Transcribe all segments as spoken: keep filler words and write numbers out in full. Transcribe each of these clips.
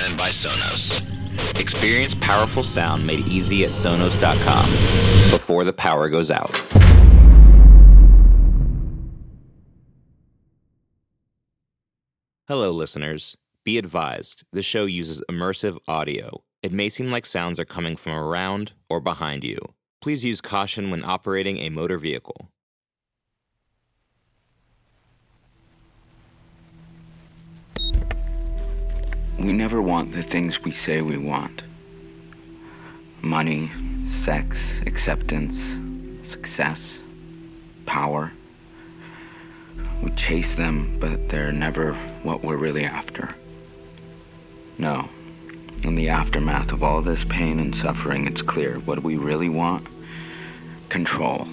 presented by Sonos. Experience powerful sound made easy at Sonos dot com before the power goes out. Hello, listeners. Be advised, this show uses immersive audio. It may seem like sounds are coming from around or behind you. Please use caution when operating a motor vehicle. We never want the things we say we want. Money, sex, acceptance, success, power. We chase them, but they're never what we're really after. No. In the aftermath of all this pain and suffering, it's clear what we really want: control.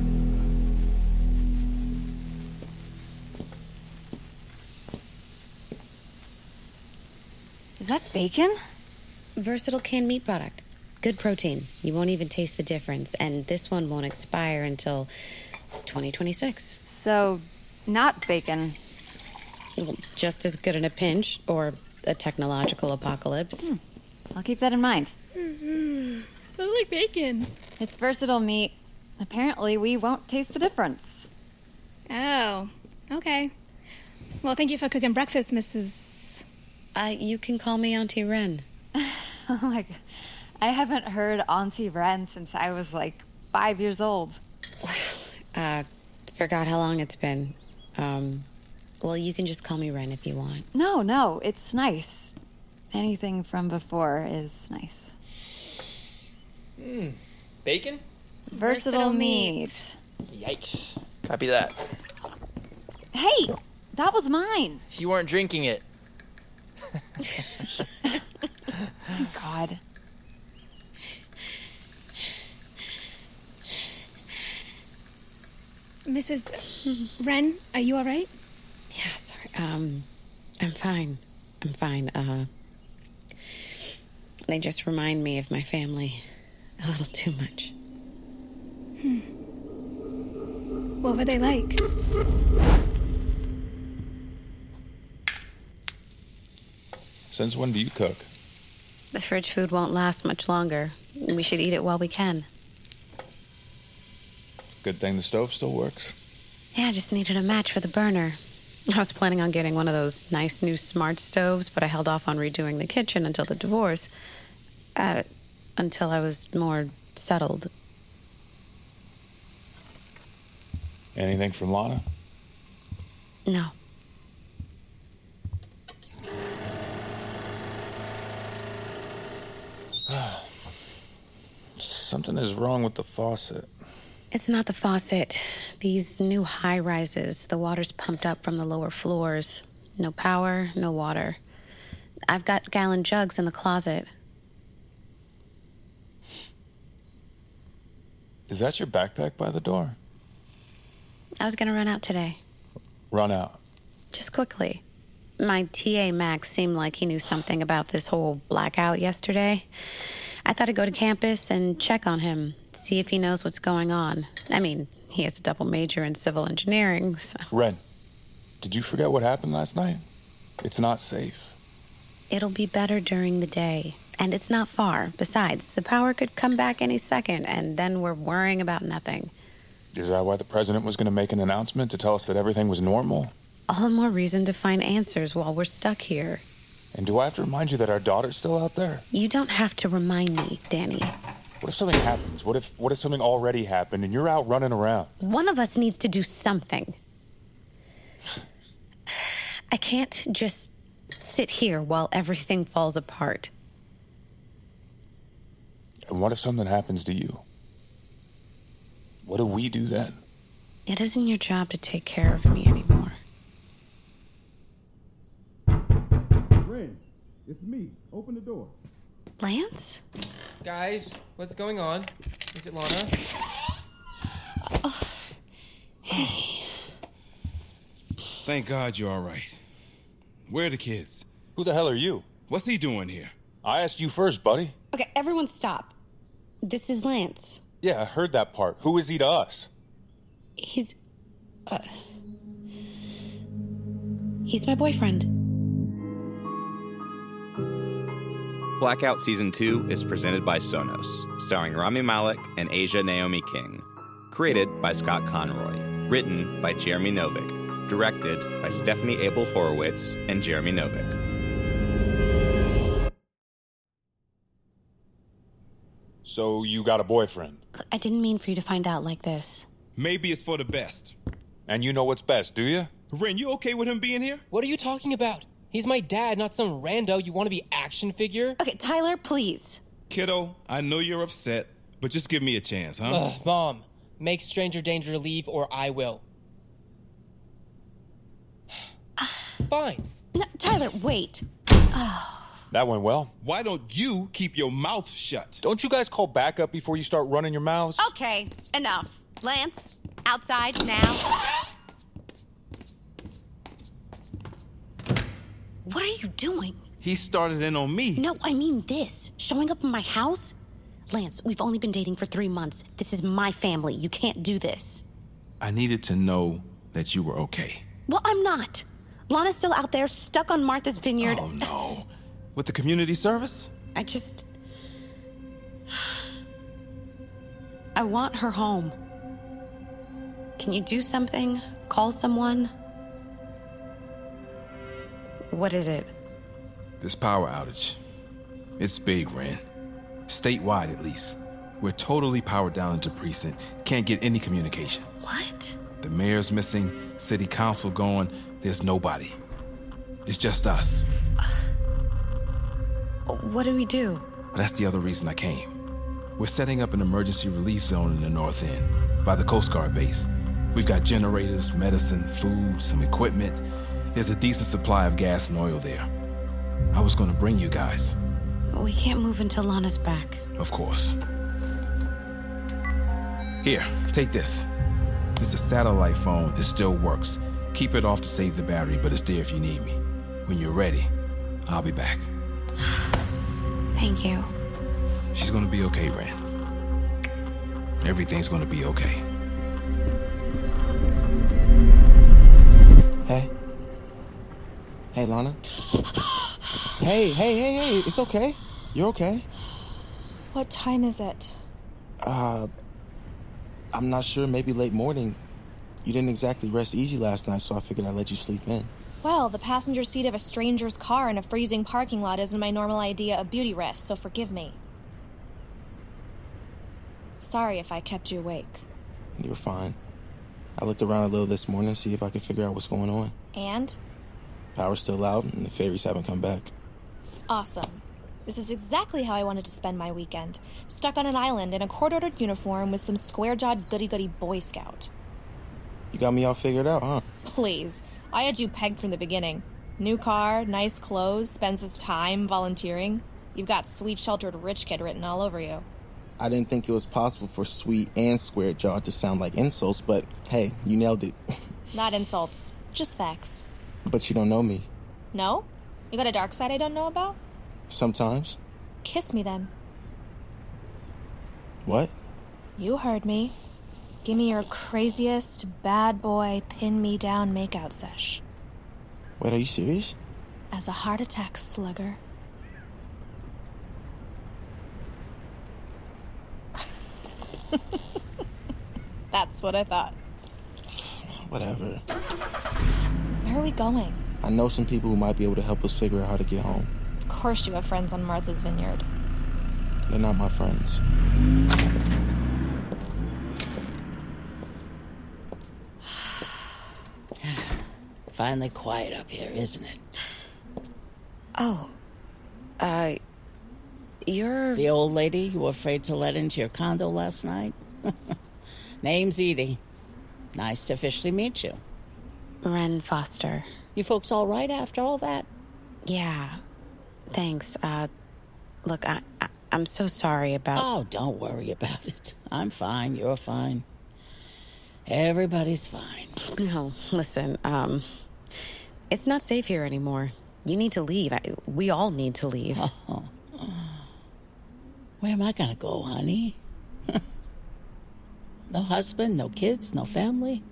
Is that bacon? Versatile canned meat product. Good protein. You won't even taste the difference. And this one won't expire until twenty twenty-six. So, not bacon. Well, just as good in a pinch or a technological apocalypse. Hmm. I'll keep that in mind. I like bacon. It's versatile meat. Apparently, we won't taste the difference. Oh, okay. Well, thank you for cooking breakfast, Missus Uh, you can call me Auntie Wren. Oh my God. I haven't heard Auntie Wren since I was like five years old. uh, forgot how long it's been. Um, well, you can just call me Wren if you want. No, no, it's nice. Anything from before is nice. Mmm, bacon? Versatile, Versatile meat. meat. Yikes. Copy that. Hey, that was mine. You weren't drinking it. My God. Missus Wren, are you all right? Yeah, sorry. Um, I'm fine. I'm fine. Uh, they just remind me of my family a little too much. Hmm. What were they like? Since when do you cook? The fridge food won't last much longer. We should eat it while we can. Good thing the stove still works. Yeah, I just needed a match for the burner. I was planning on getting one of those nice new smart stoves, but I held off on redoing the kitchen until the divorce. Uh, until I was more settled. Anything from Lana? No. Something is wrong with the faucet. It's not the faucet. These new high-rises, the water's pumped up from the lower floors. No power, no water. I've got gallon jugs in the closet. Is that your backpack by the door? I was gonna run out today. Run out? Just quickly. My T A Max seemed like he knew something about this whole blackout yesterday. I thought I'd go to campus and check on him, see if he knows what's going on. I mean, he has a double major in civil engineering, so... Ren, did you forget what happened last night? It's not safe. It'll be better during the day, and it's not far. Besides, the power could come back any second, and then we're worrying about nothing. Is that why the president was going to make an announcement to tell us that everything was normal? All the more reason to find answers while we're stuck here. And do I have to remind you that our daughter's still out there? You don't have to remind me, Danny. What if something happens? What if what if something already happened and you're out running around? One of us needs to do something. I can't just sit here while everything falls apart. And what if something happens to you? What do we do then? It isn't your job to take care of me anymore. Ren, it's me. Open the door. Lance? Guys, what's going on? Is it Lana? Oh, hey. Thank God you're all right. Where are the kids? Who the hell are you? What's he doing here? I asked you first, buddy. Okay, everyone stop. This is Lance. Yeah, I heard that part. Who is he to us? He's... Uh, he's my boyfriend. Blackout Season two is presented by Sonos, starring Rami Malek and Asia Naomi King. Created by Scott Conroy. Written by Jeremy Novick. Directed by Stephanie Abel Horowitz and Jeremy Novick. So you got a boyfriend? I didn't mean for you to find out like this. Maybe it's for the best. And you know what's best, do you? Ren, you okay with him being here? What are you talking about? He's my dad, not some rando you want to be action figure. Okay, Tyler, please. Kiddo, I know you're upset, but just give me a chance, huh? Ugh, Mom, make stranger danger leave or I will. Fine. No, Tyler, wait. That went well. Why don't you keep your mouth shut? Don't you guys call backup before you start running your mouths? Okay, enough. Lance, outside now. What are you doing? He started in on me. No, I mean this. Showing up in my house? Lance, we've only been dating for three months. This is my family. You can't do this. I needed to know that you were okay. Well, I'm not. Lana's still out there, stuck on Martha's Vineyard. Oh, no. With the community service? I just... I want her home. Can you do something? Call someone? What is it? This power outage. It's big, Ren. Statewide, at least. We're totally powered down into precinct. Can't get any communication. What? The mayor's missing, city council gone. There's nobody. It's just us. What do we do? That's the other reason I came. We're setting up an emergency relief zone in the north end, by the Coast Guard base. We've got generators, medicine, food, some equipment. There's a decent supply of gas and oil there. I was gonna bring you guys. We can't move until Lana's back. Of course. Here, take this. It's a satellite phone. It still works. Keep it off to save the battery, but it's there if you need me. When you're ready, I'll be back. Thank you. She's gonna be okay, Ren. Everything's gonna be okay. Hey. Hey, Lana. Hey, hey, hey, hey, it's okay. You're okay. What time is it? Uh, I'm not sure, maybe late morning. You didn't exactly rest easy last night, so I figured I'd let you sleep in. Well, the passenger seat of a stranger's car in a freezing parking lot isn't my normal idea of beauty rest, so forgive me. Sorry if I kept you awake. You were fine. I looked around a little this morning to see if I could figure out what's going on. And? Power's still out, and the fairies haven't come back. Awesome. This is exactly how I wanted to spend my weekend. Stuck on an island in a court-ordered uniform with some square-jawed goody-goody Boy Scout. You got me all figured out, huh? Please. I had you pegged from the beginning. New car, nice clothes, spends his time volunteering. You've got sweet, sheltered rich kid written all over you. I didn't think it was possible for sweet and square-jawed to sound like insults, but hey, you nailed it. Not insults, just facts. But you don't know me. No? You got a dark side I don't know about? Sometimes. Kiss me then. What? You heard me. Give me your craziest, bad boy, pin me down makeout sesh. Wait, are you serious? As a heart attack slugger. That's what I thought. Whatever. Where are we going? I know some people who might be able to help us figure out how to get home. Of course you have friends on Martha's Vineyard. They're not my friends. Finally quiet up here, isn't it? Oh, uh, you're... The old lady you were afraid to let into your condo last night? Name's Edie. Nice to officially meet you. Ren Foster. You folks all right after all that? Yeah, thanks. Uh, look, I, I, I'm so sorry about... Oh, don't worry about it. I'm fine, you're fine. Everybody's fine. No, listen, um... it's not safe here anymore. You need to leave. I, we all need to leave. Oh. Where am I gonna go, honey? No husband, no kids, no family?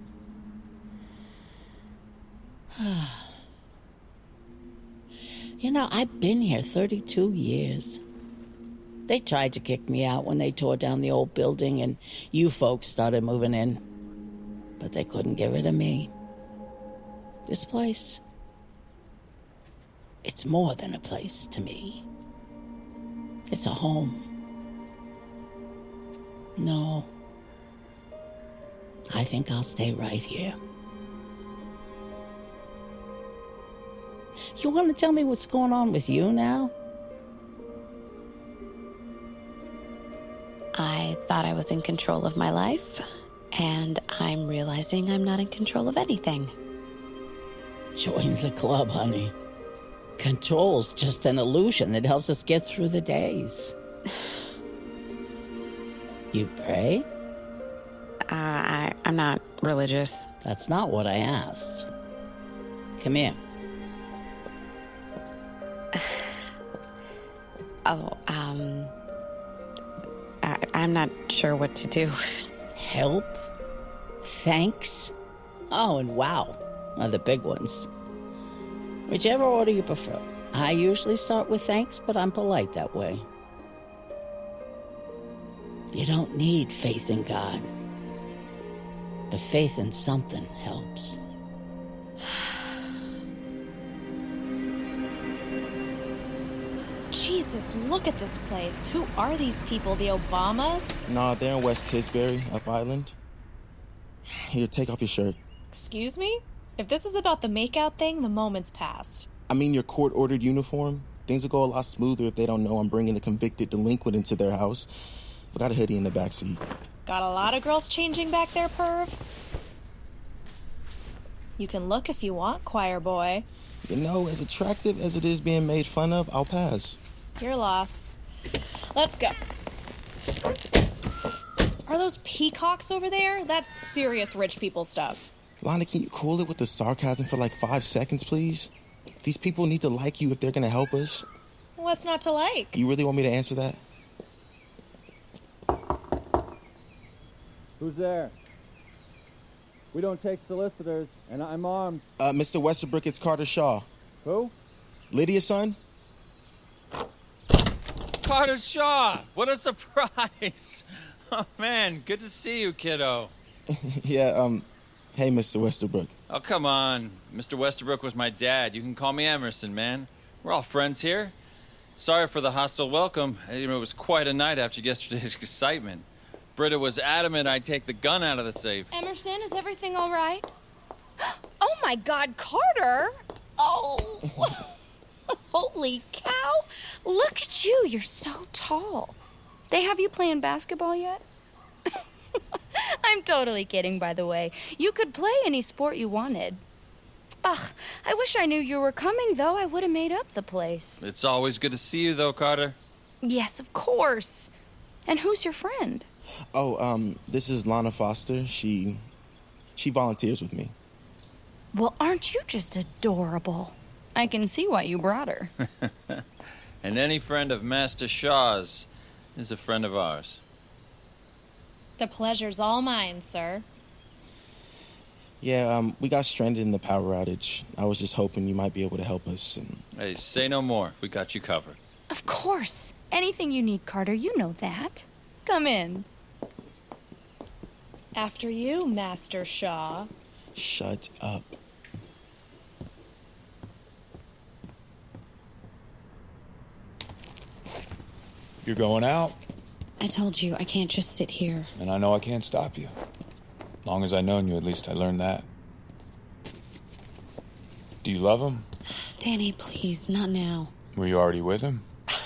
You know, I've been here thirty-two years. They tried to kick me out when they tore down the old building and you folks started moving in. But they couldn't get rid of me. This place, it's more than a place to me. It's a home. No, I think I'll stay right here. You want to tell me what's going on with you now? I thought I was in control of my life, and I'm realizing I'm not in control of anything. Join the club, honey. Control's just an illusion that helps us get through the days. You pray? Uh, I, I'm not religious. That's not what I asked. Come here. Oh, um... I, I'm not sure what to do. Help? Thanks? Oh, and wow. Are the big ones. Whichever order you prefer. I usually start with thanks, but I'm polite that way. You don't need faith in God. But faith in something helps. Jesus, look at this place. Who are these people? The Obamas? Nah, they're in West Tisbury, up island. Here, take off your shirt. Excuse me? If this is about the makeout thing, the moment's passed. I mean your court-ordered uniform. Things will go a lot smoother if they don't know I'm bringing a convicted delinquent into their house. I got a hoodie in the backseat. Got a lot of girls changing back there, perv? You can look if you want, choir boy. You know, as attractive as it is being made fun of, I'll pass. Your loss. Let's go. Are those peacocks over there? That's serious rich people stuff. Lana, can you cool it with the sarcasm for like five seconds, please? These people need to like you if they're gonna help us. What's not to like? You really want me to answer that? Who's there? We don't take solicitors, and I'm armed. Uh, Mister Westerbrook, it's Carter Shaw. Who? Lydia's son? Carter Shaw! What a surprise! Oh, man, good to see you, kiddo. yeah, um, hey, Mister Westerbrook. Oh, come on. Mister Westerbrook was my dad. You can call me Emerson, man. We're all friends here. Sorry for the hostile welcome. You know, it was quite a night after yesterday's excitement. Britta was adamant I'd take the gun out of the safe. Emerson, is everything all right? Oh, my God, Carter! Oh, holy cow. Look at you. You're so tall. They have you playing basketball yet? I'm totally kidding, by the way. You could play any sport you wanted. Ugh, I wish I knew you were coming, though. I would have made up the place. It's always good to see you, though, Carter. Yes, of course. And who's your friend? Oh, um, this is Lana Foster. She... she volunteers with me. Well, aren't you just adorable? I can see why you brought her. And any friend of Master Shaw's is a friend of ours. The pleasure's all mine, sir. Yeah, um, we got stranded in the power outage. I was just hoping you might be able to help us. And... Hey, say no more. We got you covered. Of course. Anything you need, Carter, you know that. Come in. After you, Master Shaw. Shut up. You're going out. I told you, I can't just sit here. And I know I can't stop you. Long as I've known you, at least I learned that. Do you love him? Danny, please, not now. Were you already with him?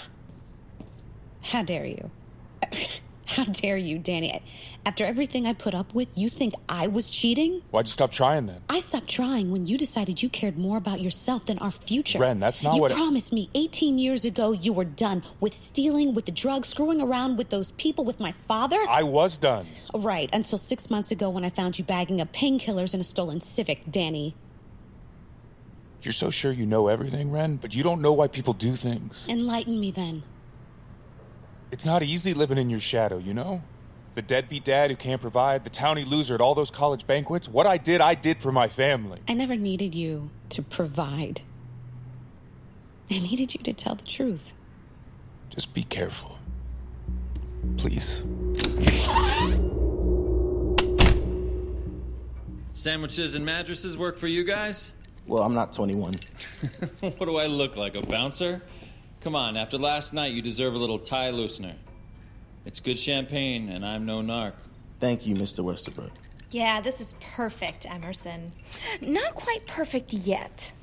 How dare you? How dare you, Danny? After everything I put up with, you think I was cheating? Why'd you stop trying then? I stopped trying when you decided you cared more about yourself than our future. Ren, that's not you what... You promised me eighteen years ago you were done with stealing, with the drugs, screwing around with those people, with my father. I was done. Right, until six months ago when I found you bagging up painkillers in a stolen Civic, Danny. You're so sure you know everything, Ren, but you don't know why people do things. Enlighten me then. It's not easy living in your shadow, you know? The deadbeat dad who can't provide, the townie loser at all those college banquets. What I did, I did for my family. I never needed you to provide. I needed you to tell the truth. Just be careful. Please. Sandwiches and mattresses work for you guys? Well, I'm not twenty-one. What do I look like, a bouncer? Come on, after last night, you deserve a little tie loosener. It's good champagne, and I'm no narc. Thank you, Mister Westerbrook. Yeah, this is perfect, Emerson. Not quite perfect yet.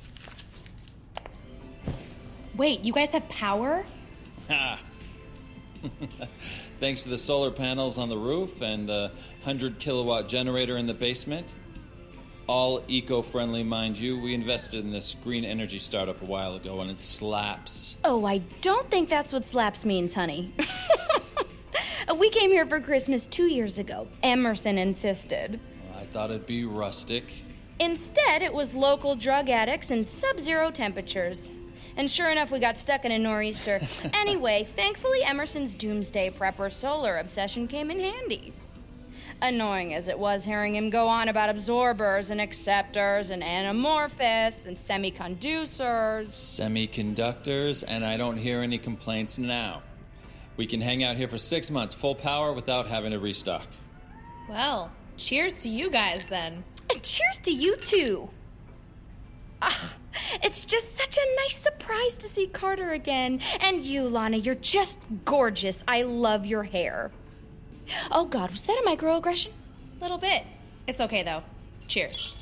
Wait, you guys have power? Ha! Thanks to the solar panels on the roof and the one hundred kilowatt generator in the basement. All eco-friendly, mind you. We invested in this green energy startup a while ago, and it slaps. Oh, I don't think that's what slaps means, honey. We came here for Christmas two years ago. Emerson insisted. Well, I thought it'd be rustic. Instead, it was local drug addicts and sub-zero temperatures. And sure enough, we got stuck in a nor'easter. Anyway, thankfully, Emerson's doomsday prepper solar obsession came in handy. Annoying as it was hearing him go on about absorbers and acceptors and anamorphous and semiconductors. Semiconductors, and I don't hear any complaints now. We can hang out here for six months, full power, without having to restock. Well, cheers to you guys, then. And cheers to you, too. Ah, it's just such a nice surprise to see Carter again. And you, Lana, you're just gorgeous. I love your hair. Oh, God, was that a microaggression? Little bit. It's okay, though. Cheers.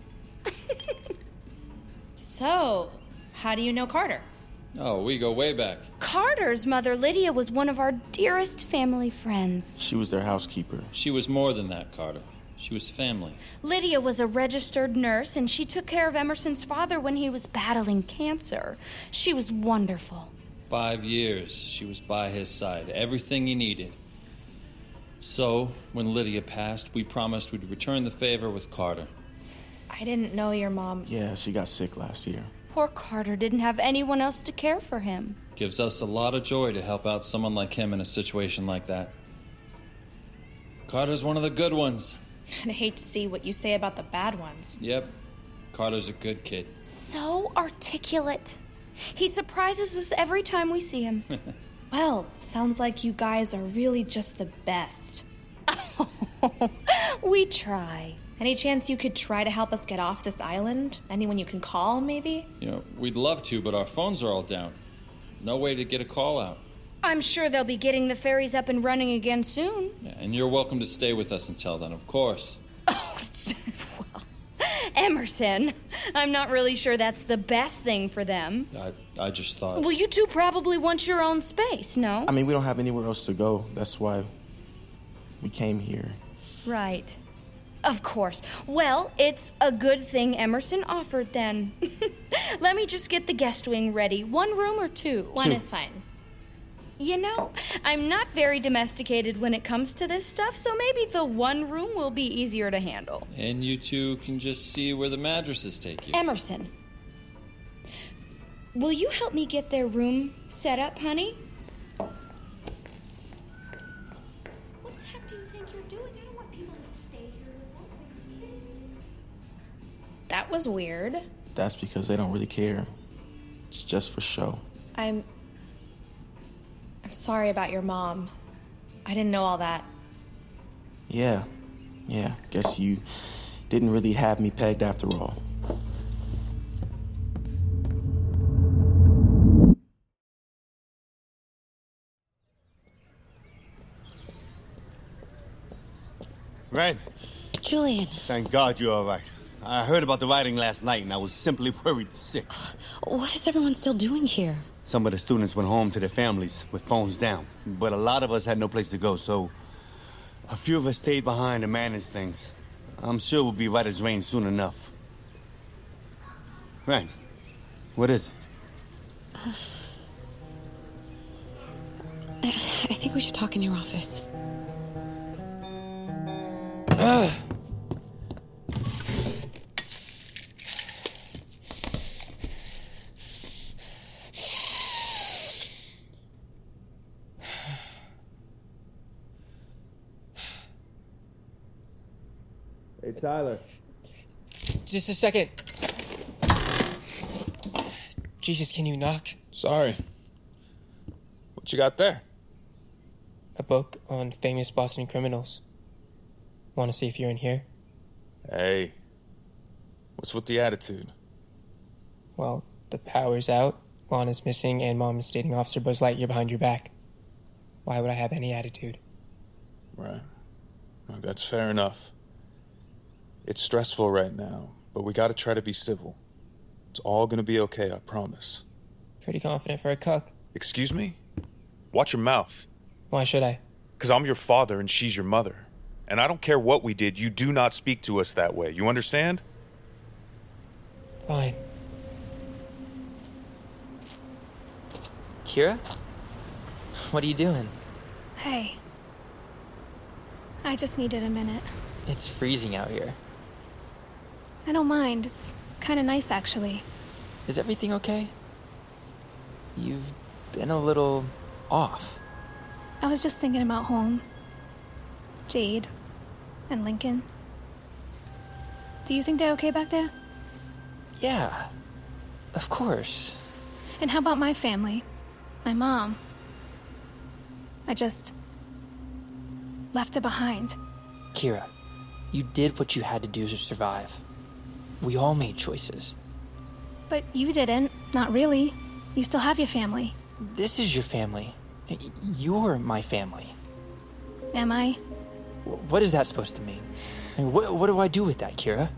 So, how do you know Carter? Oh, we go way back. Carter's mother, Lydia, was one of our dearest family friends. She was their housekeeper. She was more than that, Carter. She was family. Lydia was a registered nurse, and she took care of Emerson's father when he was battling cancer. She was wonderful. Five years, she was by his side. Everything he needed. So, when Lydia passed, we promised we'd return the favor with Carter. I didn't know your mom... Yeah, she got sick last year. Poor Carter didn't have anyone else to care for him. Gives us a lot of joy to help out someone like him in a situation like that. Carter's one of the good ones. I hate to see what you say about the bad ones. Yep. Carter's a good kid. So articulate. He surprises us every time we see him. Well, sounds like you guys are really just the best. We try. Any chance you could try to help us get off this island? Anyone you can call, maybe? You know, we'd love to, but our phones are all down. No way to get a call out. I'm sure they'll be getting the ferries up and running again soon. Yeah, and you're welcome to stay with us until then, of course. Oh, well, Emerson, I'm not really sure that's the best thing for them. I, I just thought... Well, you two probably want your own space, no? I mean, we don't have anywhere else to go. That's why we came here. Right. Of course. Well, it's a good thing Emerson offered then. Let me just get the guest wing ready. One room or two? One is fine. You know, I'm not very domesticated when it comes to this stuff, so maybe the one room will be easier to handle. And you two can just see where the mattresses take you. Emerson, will you help me get their room set up, honey? What the heck do you think you're doing? I don't want people to stay here with us. Are you kidding me? That was weird. That's because they don't really care. It's just for show. I'm... I'm sorry about your mom. I didn't know all that. Yeah. Yeah. Guess you didn't really have me pegged after all. Ren. Julian. Thank God you're all right. I heard about the rioting last night, and I was simply worried sick. What is everyone still doing here? Some of the students went home to their families with phones down, but a lot of us had no place to go, so a few of us stayed behind to manage things. I'm sure we'll be right as rain soon enough. Ren, what is it? Uh, I, I think we should talk in your office. Ugh. Hey, Tyler. Just a second. Jesus, can you knock? Sorry. What you got there? A book on famous Boston criminals. Want to see if you're in here? Hey. What's with the attitude? Well, the power's out, Lon is missing, and Mom is dating Officer Buzz Lightyear behind your back. Why would I have any attitude? Right. Well, that's fair enough. It's stressful right now, but we gotta try to be civil. It's all gonna be okay, I promise. Pretty confident for a cuck. Excuse me? Watch your mouth. Why should I? Because I'm your father and she's your mother. And I don't care what we did, you do not speak to us that way. You understand? Fine. Kira? What are you doing? Hey. I just needed a minute. It's freezing out here. I don't mind. It's kind of nice, actually. Is everything okay? You've been a little off. I was just thinking about home. Jade. And Lincoln. Do you think they're okay back there? Yeah. Of course. And how about my family? My mom. I just... left it behind. Kira, you did what you had to do to survive. We all made choices. But you didn't. Not really. You still have your family. This is your family. You're my family. Am I? What is that supposed to mean? I mean, what, what do I do with that, Kira?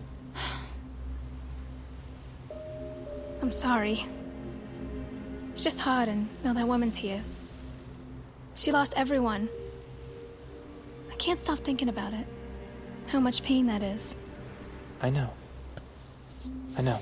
I'm sorry. It's just hard, and now that woman's here. She lost everyone. I can't stop thinking about it. How much pain that is. I know. I know.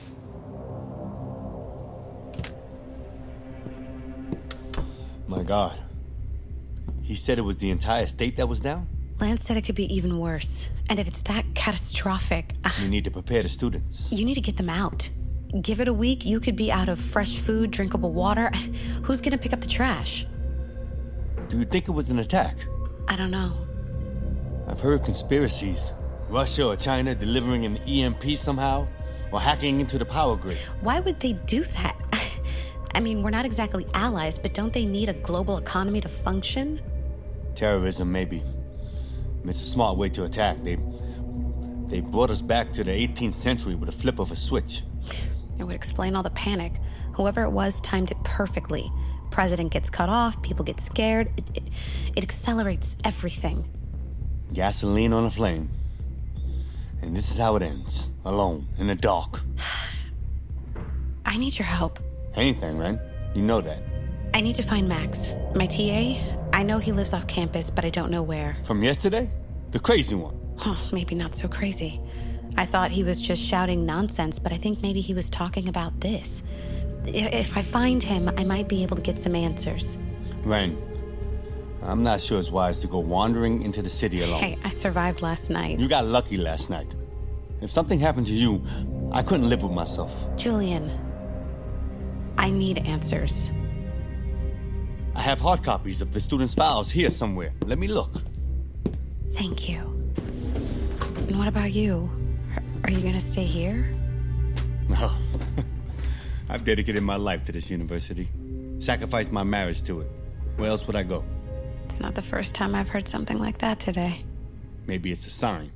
My God. He said it was the entire state that was down? Lance said it could be even worse. And if it's that catastrophic... We need to prepare the students. You need to get them out. Give it a week, you could be out of fresh food, drinkable water. Who's gonna pick up the trash? Do you think it was an attack? I don't know. I've heard conspiracies. Russia or China delivering an E M P somehow, or hacking into the power grid. Why would they do that? I mean, we're not exactly allies, but don't they need a global economy to function? Terrorism, maybe. It's a smart way to attack. They, they brought us back to the eighteenth century with a flip of a switch. It would explain all the panic. Whoever it was timed it perfectly. President gets cut off, people get scared. It, it, it accelerates everything. Gasoline on a flame. And this is how it ends. Alone, in the dark. I need your help. Anything, right? You know that. I need to find Max. My T A, I know he lives off campus, but I don't know where. From yesterday? The crazy one? Oh, maybe not so crazy. I thought he was just shouting nonsense, but I think maybe he was talking about this. If I find him, I might be able to get some answers. Ren, I'm not sure it's wise to go wandering into the city alone. Hey, I survived last night. You got lucky last night. If something happened to you, I couldn't live with myself. Julian, I need answers. I have hard copies of the students' files here somewhere. Let me look. Thank you. And what about you? Are you gonna stay here? No. I've dedicated my life to this university. Sacrificed my marriage to it. Where else would I go? It's not the first time I've heard something like that today. Maybe it's a sign.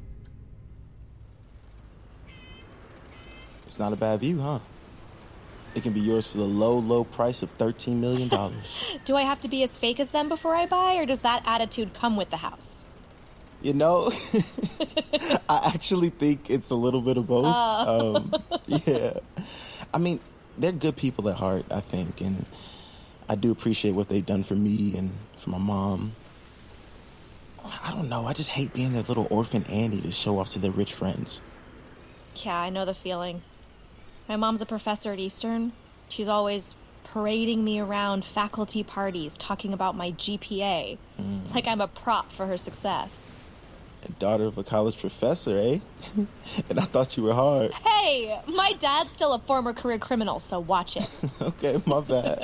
It's not a bad view, huh? It can be yours for the low, low price of thirteen million dollars. Do I have to be as fake as them before I buy, or does that attitude come with the house? You know, I actually think it's a little bit of both. Oh. Um, yeah. I mean, they're good people at heart, I think, and I do appreciate what they've done for me and for my mom. I don't know, I just hate being their little orphan Annie to show off to their rich friends. Yeah, I know the feeling. My mom's a professor at Eastern. She's always parading me around faculty parties, talking about my G P A, mm. like I'm a prop for her success. And daughter of a college professor, eh? And I thought you were hard. Hey, my dad's still a former career criminal, so watch it. Okay, my bad.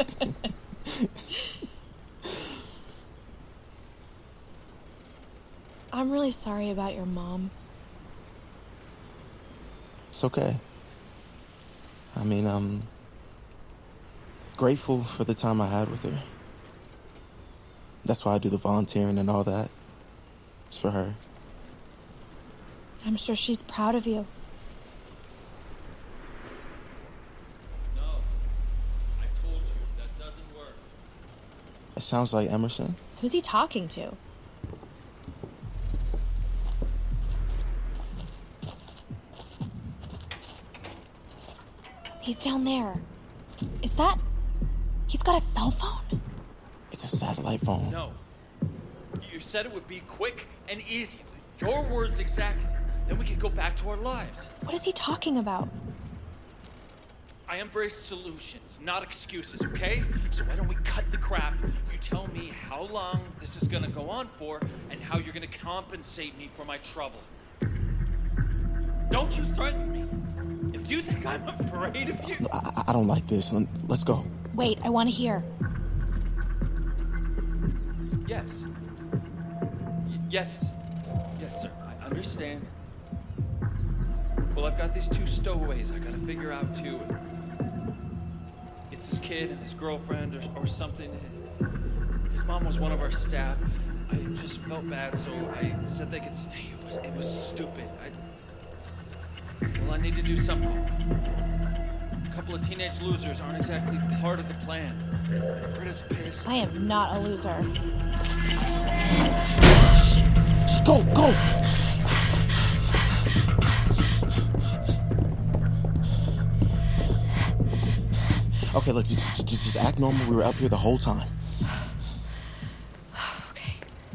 I'm really sorry about your mom. It's okay. I mean, um, grateful for the time I had with her. That's why I do the volunteering and all that. It's for her. I'm sure she's proud of you. No, I told you, that doesn't work. That sounds like Emerson. Who's he talking to? He's down there. Is that... He's got a cell phone? It's a satellite phone. No. You said it would be quick and easy. Your words exactly. Then we could go back to our lives. What is he talking about? I embrace solutions, not excuses, okay? So why don't we cut the crap? You tell me how long this is gonna go on for and how you're gonna compensate me for my trouble. Don't you threaten me. If you think I'm afraid of you... I, I don't like this. Let's go. Wait, I want to hear. Yes. Y- yes. Yes, sir. I understand. Well, I've got these two stowaways I gotta figure out, too. It's his kid and his girlfriend or, or something. His mom was one of our staff. I just felt bad, so I said they could stay. It was, it was stupid. I... Well, I need to do something. A couple of teenage losers aren't exactly part of the plan. Britta's pissed. I am not a loser. Go, go! Okay, look, just, just, just act normal. We were up here the whole time. Okay.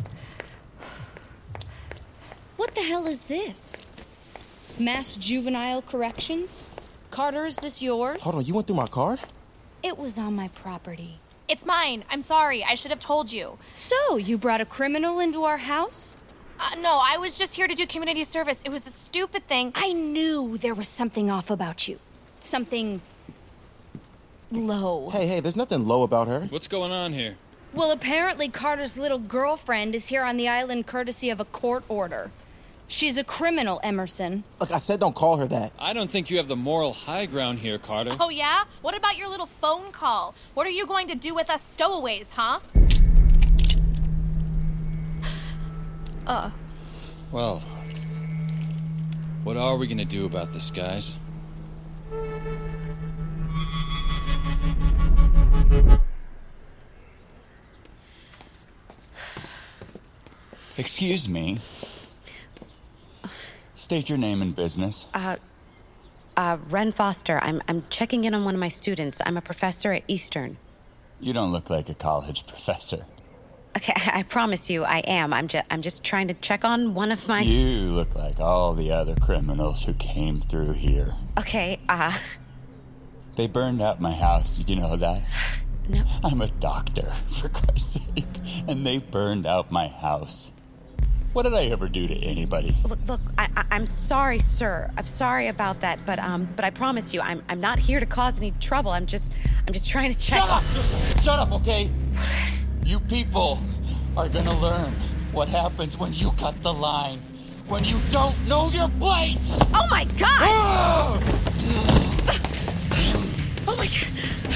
What the hell is this? Mass Juvenile Corrections? Carter, is this yours? Hold on, you went through my card? It was on my property. It's mine. I'm sorry. I should have told you. So, you brought a criminal into our house? Uh, no, I was just here to do community service. It was a stupid thing. I knew there was something off about you. Something... low. Hey, hey, there's nothing low about her. What's going on here? Well, apparently Carter's little girlfriend is here on the island courtesy of a court order. She's a criminal, Emerson. Look, I said don't call her that. I don't think you have the moral high ground here, Carter. Oh, yeah? What about your little phone call? What are you going to do with us stowaways, huh? Uh. Well, what are we gonna do about this, guys? Excuse me. State your name and business. Uh, uh, Ren Foster. I'm I'm checking in on one of my students. I'm a professor at Eastern. You don't look like a college professor. Okay, I promise you, I am. I'm just I'm just trying to check on one of my. You look like all the other criminals who came through here. Okay, uh. They burned out my house. Did you know that? No. I'm a doctor, for Christ's sake, and they burned out my house. What did I ever do to anybody? Look, look, I, I, I'm sorry, sir. I'm sorry about that, but um, but I promise you, I'm I'm not here to cause any trouble. I'm just I'm just trying to check. Shut up! Shut up, okay? You people are gonna learn what happens when you cut the line, when you don't know your place. Oh my God! Ah! Oh my God!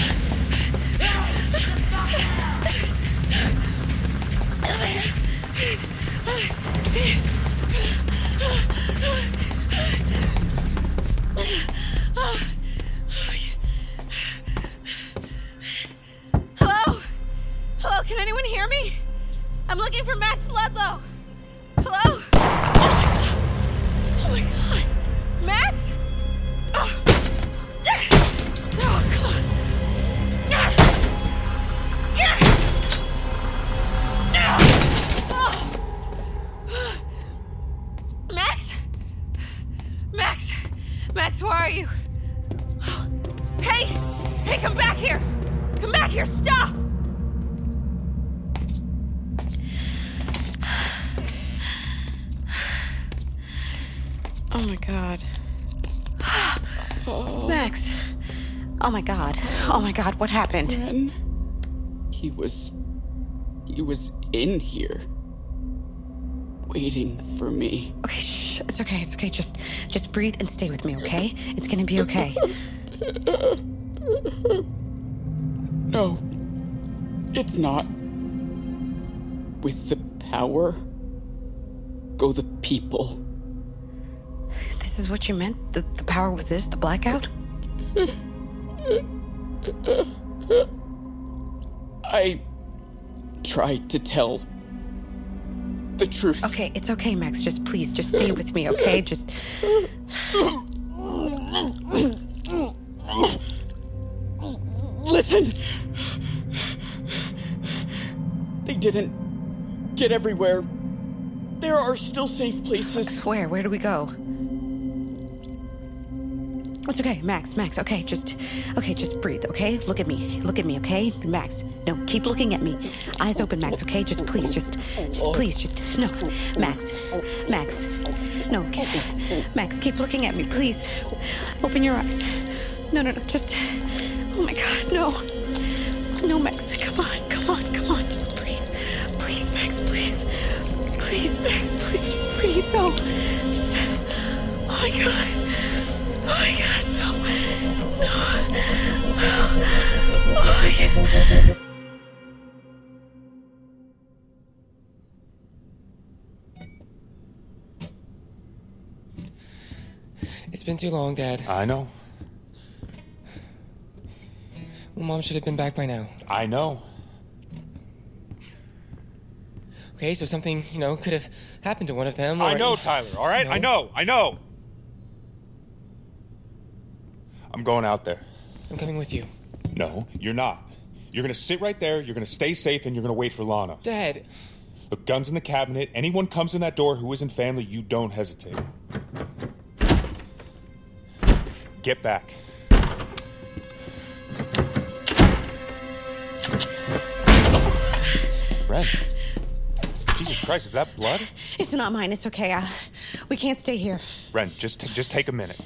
Hello? Hello, can anyone hear me? I'm looking for Max Ludlow. Hello? Oh my God. Oh my God. Max? Oh. Oh, God. Yeah. Yeah. Max? Max? Max, where are you? Hey! Hey, come back here! Come back here! Stop! Oh my God. Max. Oh my God. Oh my God, what happened? Ren. He was... He was in here. Waiting for me. Okay, shh. It's okay, it's okay. Just just breathe and stay with me, okay? It's gonna be okay. No. It's not. With the power go the people. This is what you meant? The, the power was this? The blackout? I tried to tell the truth. Okay, it's okay, Max. Just please, just stay with me, okay? Just... Listen! They didn't get everywhere. There are still safe places. Where? Where do we go? It's okay, Max, Max, okay, just... Okay, just breathe, okay? Look at me. Look at me, okay? Max, no, keep looking at me. Eyes open, Max, okay? Just please, just... Just please, just... No, Max. Max. No, keep, Max, keep looking at me, please. Open your eyes. No, no, no, just... Oh my God, no. No, Max, come on, come on, come on, just breathe. Please, Max, please. Please, Max, please, just breathe. No, just... Oh my God. Oh my God, no. No. Oh my God. It's been too long, Dad. I know. Well, Mom should have been back by now. I know. Okay, so something, you know, could have happened to one of them. Or, I know, Tyler, all right? No. I know, I know. I'm going out there. I'm coming with you. No, you're not. You're gonna sit right there, you're gonna stay safe, and you're gonna wait for Lana. Dad. The gun's in the cabinet. Anyone comes in that door who isn't family, you don't hesitate. Get back. Ren. Jesus Christ, is that blood? It's not mine, it's okay. Uh, we can't stay here. Ren, just just take a minute.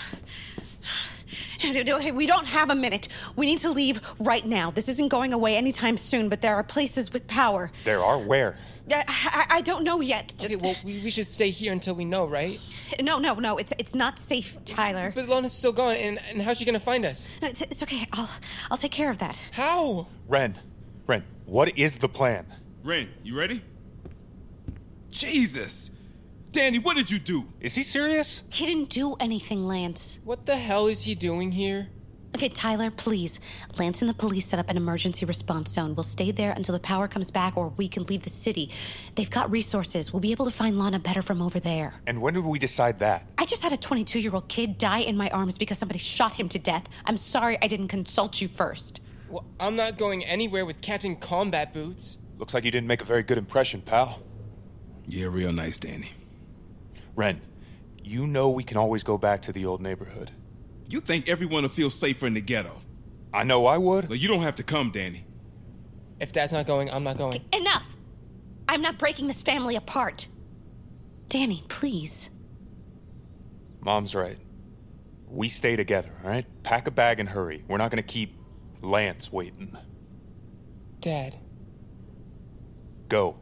Okay, we don't have a minute. We need to leave right now. This isn't going away anytime soon, but there are places with power. There are where? I, I, I don't know yet. Okay, well, we, we should stay here until we know, right? No, no, no. It's it's not safe, Tyler. But Lana's still gone, and, and how's she gonna find us? No, it's, it's okay. I'll I'll take care of that. How? Ren, Ren, what is the plan? Ren, you ready? Jesus! Danny, what did you do? Is he serious? He didn't do anything, Lance. What the hell is he doing here? Okay, Tyler, please. Lance and the police set up an emergency response zone. We'll stay there until the power comes back, or we can leave the city. They've got resources. We'll be able to find Lana better from over there. And when did we decide that? I just had a twenty-two-year-old kid die in my arms because somebody shot him to death. I'm sorry I didn't consult you first. Well, I'm not going anywhere with Captain Combat Boots. Looks like you didn't make a very good impression, pal. Yeah, real nice, Danny. Ren, you know we can always go back to the old neighborhood. You think everyone will feel safer in the ghetto? I know I would. Well, you don't have to come, Danny. If Dad's not going, I'm not going. Enough! I'm not breaking this family apart. Danny, please. Mom's right. We stay together, all right? Pack a bag and hurry. We're not gonna keep Lance waiting. Dad. Go.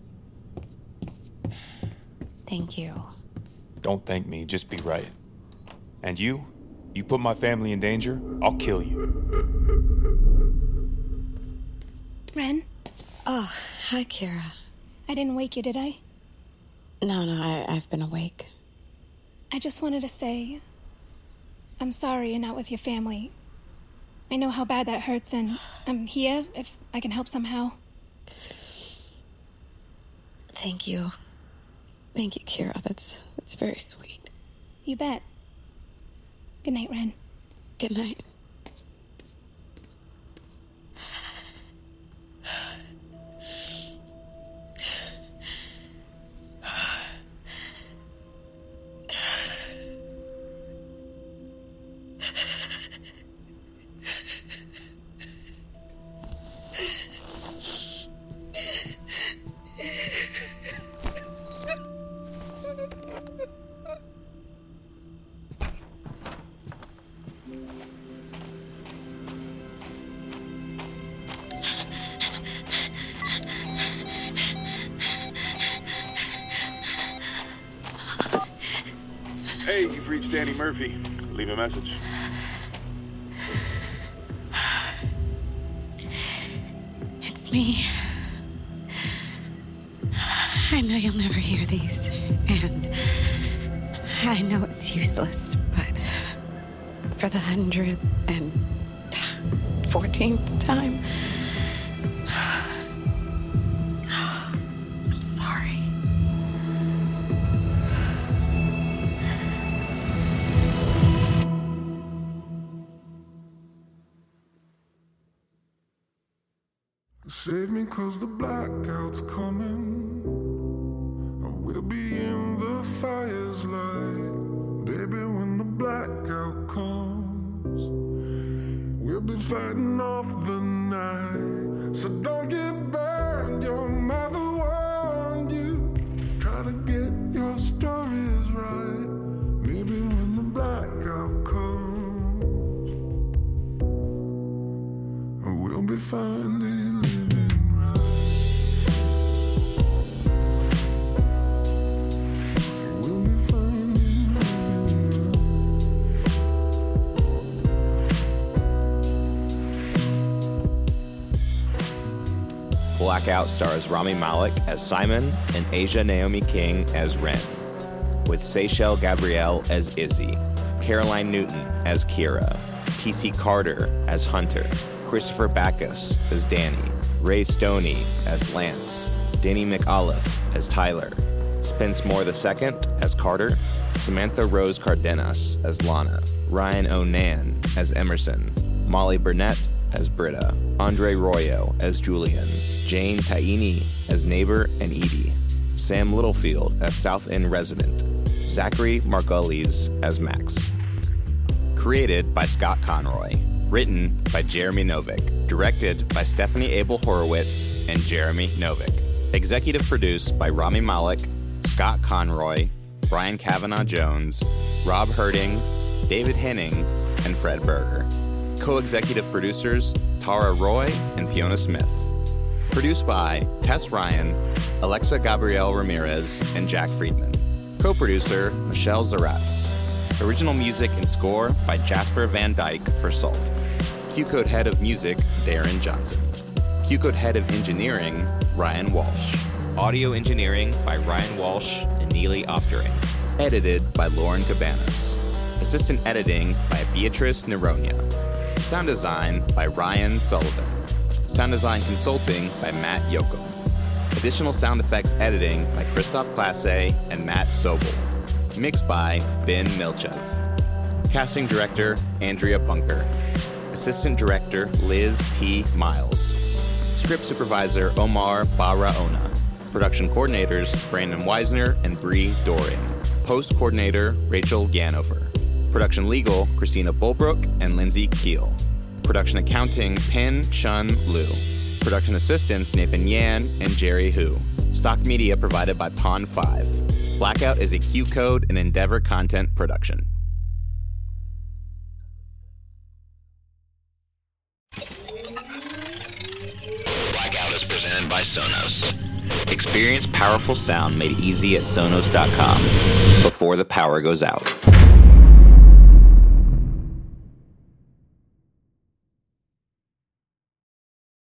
Thank you. Don't thank me, just be right. And you? You put my family in danger, I'll kill you. Ren? Oh, hi, Kira. I didn't wake you, did I? No, no, I, I've been awake. I just wanted to say, I'm sorry you're not with your family. I know how bad that hurts, and I'm here if I can help somehow. Thank you. Thank you, Kira. That's that's very sweet. You bet. Good night, Ren. Good night. Hey, you've reached Danny Murphy. Leave a message. It's me. I know you'll never hear these, and I know it's useless, but for the hundredth and fourteenth time, I'm sorry. Save me 'cause the blackout's coming. We'll be in the fire's light. Baby, when the blackout comes, we'll be fighting off the night. So don't get burned, your mother warned you. Try to get your stories right. Maybe when the blackout comes, we'll be finally Blackout stars Rami Malek as Simon and Asia Naomi King as Ren, with Seychelle Gabrielle as Izzy, Caroline Newton as Kira, P C Carter as Hunter, Christopher Backus as Danny, Ray Stoney as Lance, Danny McAuliffe as Tyler, Spence Moore the Second as Carter, Samantha Rose Cardenas as Lana, Ryan O'Nan as Emerson, Molly Burnett as Britta, Andre Royo as Julian, Jane Taini as Neighbor and Edie, Sam Littlefield as South End resident, Zachary Margulies as Max. Created by Scott Conroy. Written by Jeremy Novick. Directed by Stephanie Abel Horowitz and Jeremy Novick. Executive produced by Rami Malek, Scott Conroy, Brian Kavanaugh Jones, Rob Herding, David Henning, and Fred Berger. Co-executive producers Tara Roy and Fiona Smith. Produced by Tess Ryan, Alexa Gabrielle Ramirez, and Jack Friedman. Co-producer Michelle Zarat. Original music and score by Jasper Van Dyke for Salt. Q-Code Head of Music, Darren Johnson. Q-Code Head of Engineering, Ryan Walsh. Audio engineering by Ryan Walsh and Neely Oftering. Edited by Lauren Cabanas. Assistant editing by Beatrice Neronia. Sound design by Ryan Sullivan. Sound design consulting by Matt Yoakum. Additional sound effects editing by Christoph Klasse and Matt Sobel. Mixed by Ben Milchev. Casting director Andrea Bunker. Assistant director Liz T. Miles. Script supervisor Omar Barraona. Production coordinators Brandon Weisner and Bree Doring. Post coordinator Rachel Ganover. Production legal, Christina Bulbrook and Lindsay Keel. Production accounting, Pin Chun Liu. Production assistants, Nathan Yan and Jerry Hu. Stock media provided by Pond five. Blackout is a Q-Code and Endeavor content production. Blackout is presented by Sonos. Experience powerful sound made easy at Sonos dot com before the power goes out.